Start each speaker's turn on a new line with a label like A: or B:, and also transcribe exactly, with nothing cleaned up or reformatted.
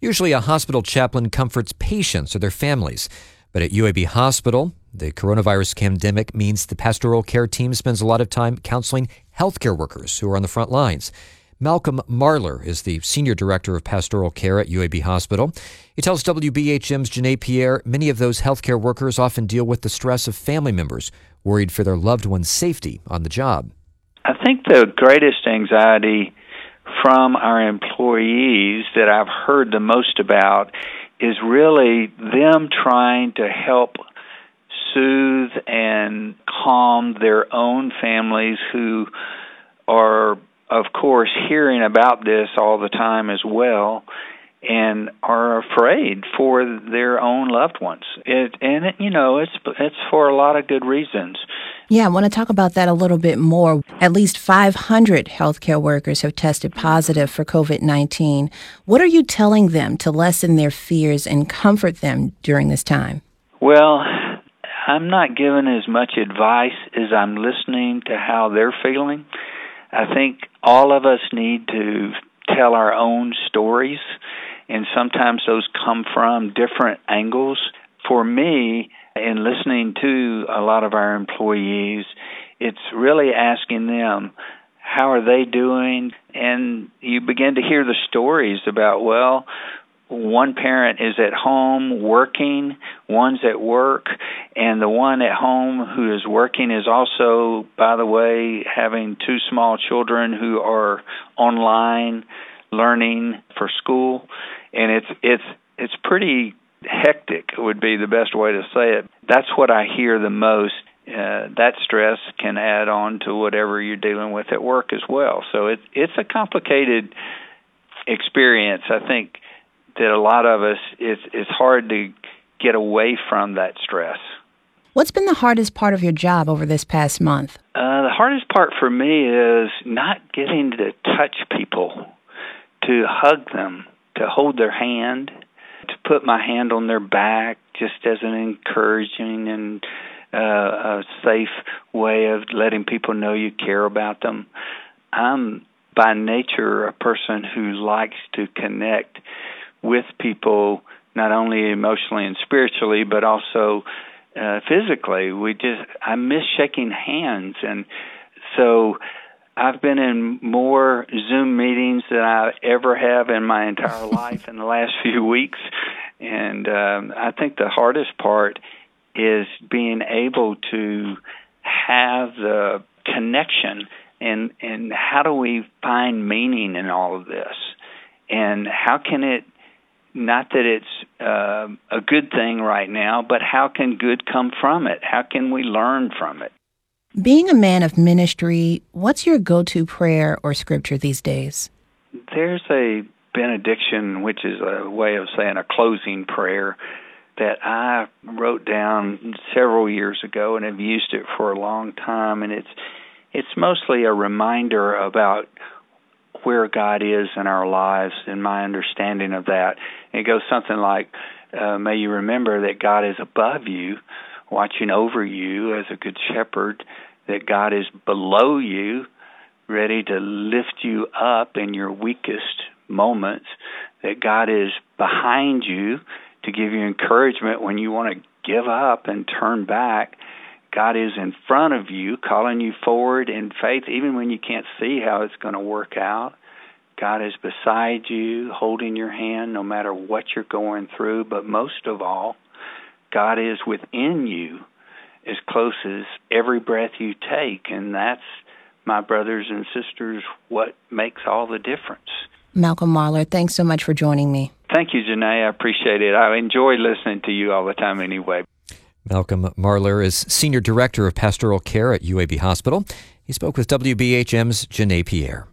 A: Usually a hospital chaplain comforts patients or their families. But at U A B Hospital, the coronavirus pandemic means the pastoral care team spends a lot of time counseling healthcare workers who are on the front lines. Malcolm Marler is the Senior Director of Pastoral Care at U A B Hospital. He tells W B H M's Janae Pierre many of those healthcare workers often deal with the stress of family members worried for their loved one's safety on the job.
B: I think the greatest anxiety from our employees that I've heard the most about is really them trying to help soothe and calm their own families who are, of course, hearing about this all the time as well and are afraid for their own loved ones. It, and, it, you know, it's it's for a lot of good reasons.
C: Yeah, I want to talk about that a little bit more. At least five hundred healthcare workers have tested positive for covid nineteen. What are you telling them to lessen their fears and comfort them during this time?
B: Well, I'm not giving as much advice as I'm listening to how they're feeling. I think all of us need to tell our own stories, and sometimes those come from different angles. For me, in listening to a lot of our employees, it's really asking them, how are they doing? And you begin to hear the stories about, well, one parent is at home working, one's at work, and the one at home who is working is also, by the way, having two small children who are online learning for school. And it's it's it's pretty hectic, would be the best way to say it. That's what I hear the most. Uh, that stress can add on to whatever you're dealing with at work as well. So it, it's a complicated experience. I think that a lot of us, it's, it's hard to get away from that stress.
C: What's been the hardest part of your job over this past month?
B: Uh, the hardest part for me is not getting to touch people, to hug them, to hold their hand, to put my hand on their back just as an encouraging and uh, a safe way of letting people know you care about them. I'm by nature a person who likes to connect with people, not only emotionally and spiritually, but also uh, physically. We just I miss shaking hands, and so I've been in more Zoom meetings than I ever have in my entire life in the last few weeks. And um, I think the hardest part is being able to have the connection and, and how do we find meaning in all of this? And how can it, not that it's uh, a good thing right now, but how can good come from it? How can we learn from it?
C: Being a man of ministry, what's your go-to prayer or scripture these days?
B: There's a benediction, which is a way of saying a closing prayer, that I wrote down several years ago and have used it for a long time. And it's it's mostly a reminder about where God is in our lives and my understanding of that. And it goes something like, uh, may you remember that God is above you, watching over you as a good shepherd, that God is below you, ready to lift you up in your weakest moments, that God is behind you to give you encouragement when you want to give up and turn back. God is in front of you, calling you forward in faith, even when you can't see how it's going to work out. God is beside you, holding your hand no matter what you're going through. But most of all, God is within you as close as every breath you take. And that's, my brothers and sisters, what makes all the difference.
C: Malcolm Marler, thanks so much for joining me.
B: Thank you, Janae. I appreciate it. I enjoy listening to you all the time anyway.
A: Malcolm Marler is Senior Director of Pastoral Care at U A B Hospital. He spoke with W B H M's Janae Pierre.